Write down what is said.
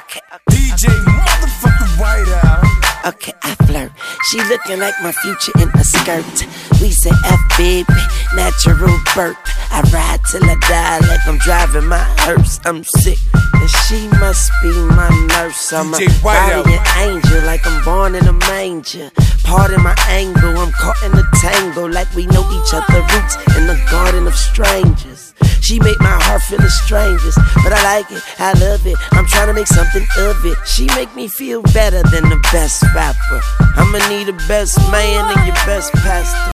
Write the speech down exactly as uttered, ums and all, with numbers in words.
Okay, okay. D J motherfucking Whiteout. Okay, I flirt. She looking like my future in a skirt. We say F, baby, natural birth. I ride till I die like I'm driving my hearse. I'm sick, and she must be my nurse. I'm a guardian angel, like I'm born in a manger. Pardon my angle, I'm caught in a tangle, like we know each other roots in the garden of strangers. She make my heart feel the strangest, but I like it, I love it. I'm trying to make something of it. She make me feel better than the best rapper. I'ma need a best man and your best pastor.